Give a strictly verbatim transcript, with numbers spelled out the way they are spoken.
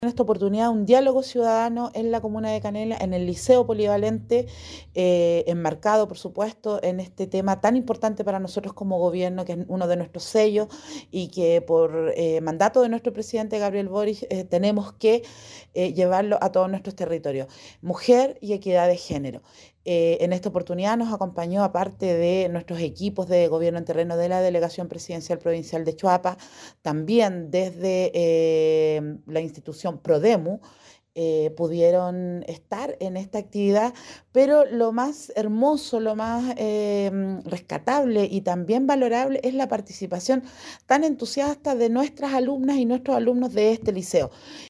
En esta oportunidad un diálogo ciudadano en la comuna de Canela, en el Liceo Polivalente, eh, enmarcado, por supuesto, en este tema tan importante para nosotros como gobierno, que es uno de nuestros sellos y que por eh, mandato de nuestro presidente Gabriel Boric eh, tenemos que eh, llevarlo a todos nuestros territorios. Mujer y equidad de género. Eh, en esta oportunidad nos acompañó, aparte de nuestros equipos de gobierno en terreno de la Delegación Presidencial Provincial de Choapa, también desde eh, la institución Prodemu, eh, pudieron estar en esta actividad, pero lo más hermoso, lo más eh, rescatable y también valorable es la participación tan entusiasta de nuestras alumnas y nuestros alumnos de este liceo.